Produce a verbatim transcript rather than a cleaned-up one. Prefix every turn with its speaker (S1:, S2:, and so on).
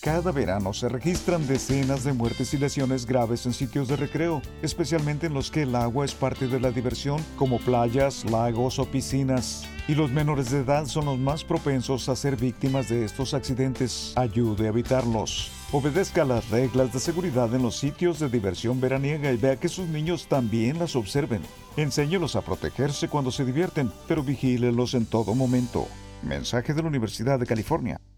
S1: Cada verano se registran decenas de muertes y lesiones graves en sitios de recreo, especialmente en los que el agua es parte de la diversión, como playas, lagos o piscinas. Y los menores de edad son los más propensos a ser víctimas de estos accidentes. Ayude a evitarlos. Obedezca las reglas de seguridad en los sitios de diversión veraniega y vea que sus niños también las observen. Enséñelos a protegerse cuando se divierten, pero vigílelos en todo momento. Mensaje de la Universidad de California.